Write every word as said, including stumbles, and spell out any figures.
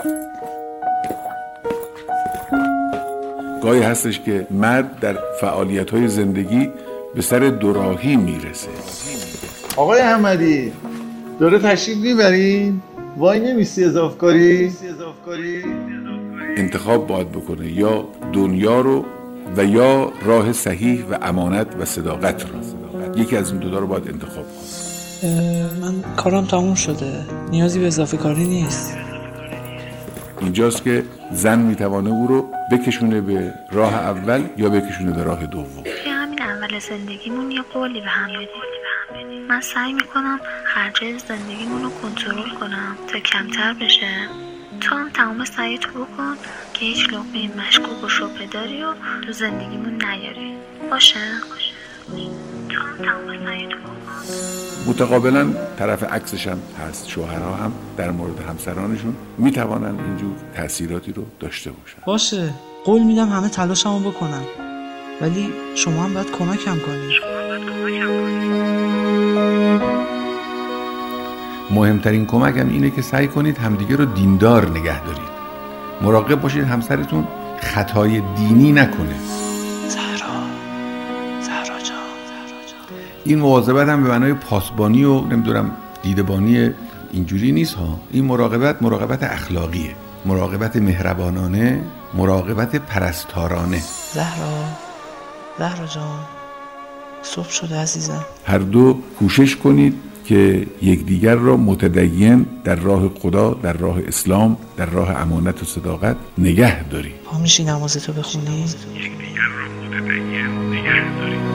گاهی هستش که مرد در فعالیت‌های زندگی به سر دوراهی میرسه. آقای احمدی دوره تشریف میبرین؟ وای نمیسی اضافه کاری؟ انتخاب باید بکنه یا دنیا رو و یا راه صحیح و امانت و صداقت رو. یکی از این دو تا رو باید انتخاب کنه. من کارم تموم شده، نیازی به اضافه کاری نیست. اینجاست که زن میتوانه او رو بکشونه به راه اول یا بکشونه به راه دوم. توی همین اول زندگیمون یه قولی به هم بدیم. من سعی میکنم خرجای زندگیمون رو کنترل کنم تا کمتر بشه. تو هم تمام سعی تو بکن که هیچ لقمه مشکوک و شبهه داری و تو زندگیمون نیاری. باشه؟ تو هم تمام سعی تو بکن. متقابلا طرف عکسش هم هست. شوهرها هم در مورد همسرانشون میتوانن اینجور تأثیراتی رو داشته باشن. باشه، قول میدم همه تلاشمو بکنم، ولی شما هم باید کمکم کنید. مهمترین کمک هم اینه که سعی کنید همدیگه رو دیندار نگه دارید. مراقب باشید همسرتون خطای دینی نکنه. زهرا زهرا جان این مواظبت هم به معنای پاسبانی و نمیدونم دیدبانی اینجوری نیست ها. این مراقبت مراقبت اخلاقیه، مراقبت مهربانانه، مراقبت پرستارانه. زهرا زهرا جان صبح شده عزیزم. هر دو کوشش کنید که یکدیگر را متدین در راه خدا، در راه اسلام، در راه امانت و صداقت نگه دارید. پا میشی نمازتو بخونی؟ یکدیگر را متدین نگه دارید.